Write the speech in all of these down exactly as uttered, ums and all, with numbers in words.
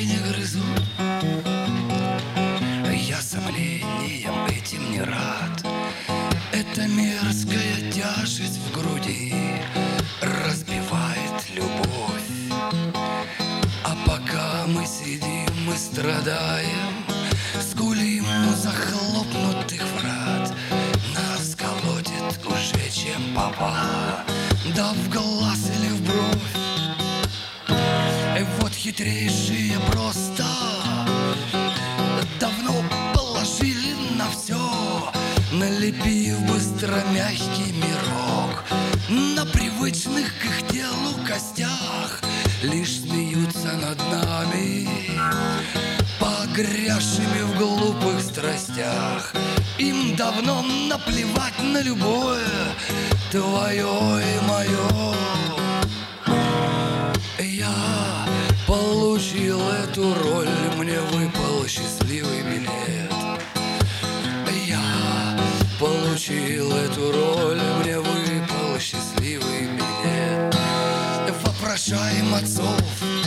не грызу. Я сомнением этим не рад. Эта мерзкая тяжесть в груди разбивает любовь. А пока мы сидим и страдаем, скулим у захлопнутых врат, нас колотит уже чем попало, да в глаз или в бровь. И вот хитрейшие просто давно положили на все, налепив быстро мягкий мирок. На привычных к их телу костях лишь смеются над нами, погрязшими в глупых страстях. Им давно наплевать на любое твое и мое. Я получил эту роль, мне выпал счастливый билет. Я получил эту роль, мне выпал счастливый билет. Вопрошаем отцов,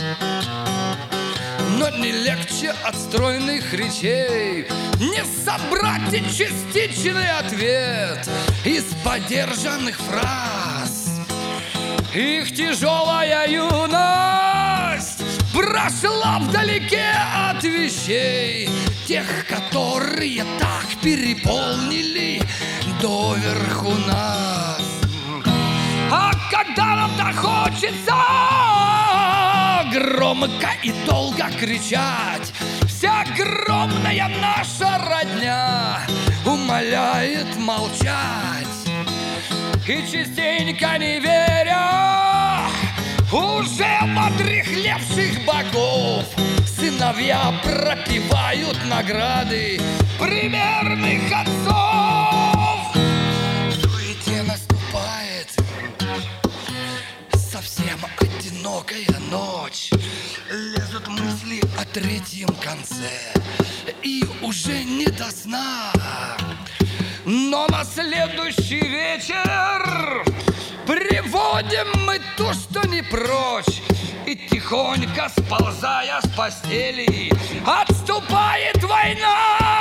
но не легче от стройных речей не собрать и частичный ответ из подержанных фраз. Их тяжелая юность прошла вдалеке от вещей, тех, которые так переполнили доверху нас. А когда нам-то хочется громко и долго кричать, вся огромная наша родня умоляет молчать. И частенько не веря уже подряхлевших богов, сыновья пропивают награды примерных отцов. В суете наступает совсем одинокая ночь, лезут мысли о третьем конце, и уже не до сна. Но на следующий вечер приводим мы то, что не прочь, и тихонько, сползая с постели, отступает война.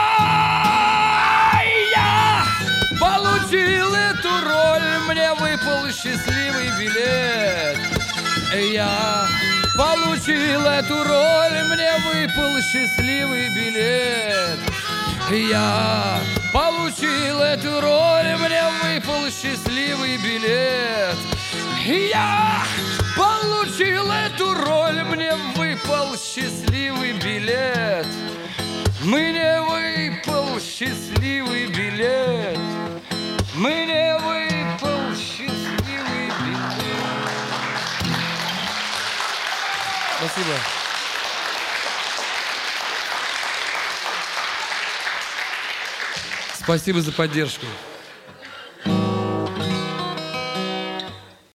Я получил эту роль, мне выпал счастливый билет. Я получил эту роль, мне выпал счастливый билет. Я получил эту роль, мне выпал счастливый билет. Я получил эту роль, мне выпал счастливый билет. Мне выпал счастливый билет. Мне выпал счастливый билет. Спасибо. Спасибо за поддержку.